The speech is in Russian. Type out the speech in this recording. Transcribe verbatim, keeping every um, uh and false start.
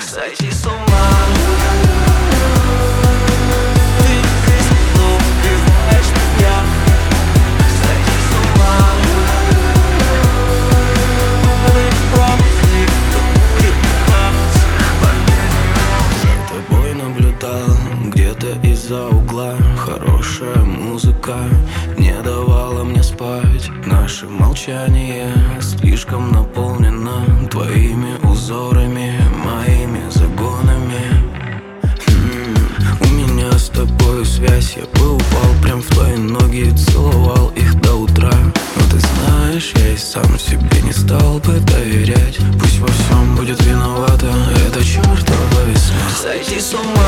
Сойти с ума. Ты снова убиваешь меня. Сойти с ума. За тобой наблюдал где-то из-за угла. Хорошая музыка не давала мне спать. Наше молчание слишком наполнено твоими узорами, моими загонами. М-м, у меня с тобой связь. Я бы упал прям в твои ноги и целовал их до утра. Но ты знаешь, я и сам себе не стал бы доверять. Пусть во всем будет виновата эта чертова весна. Сойти с ума.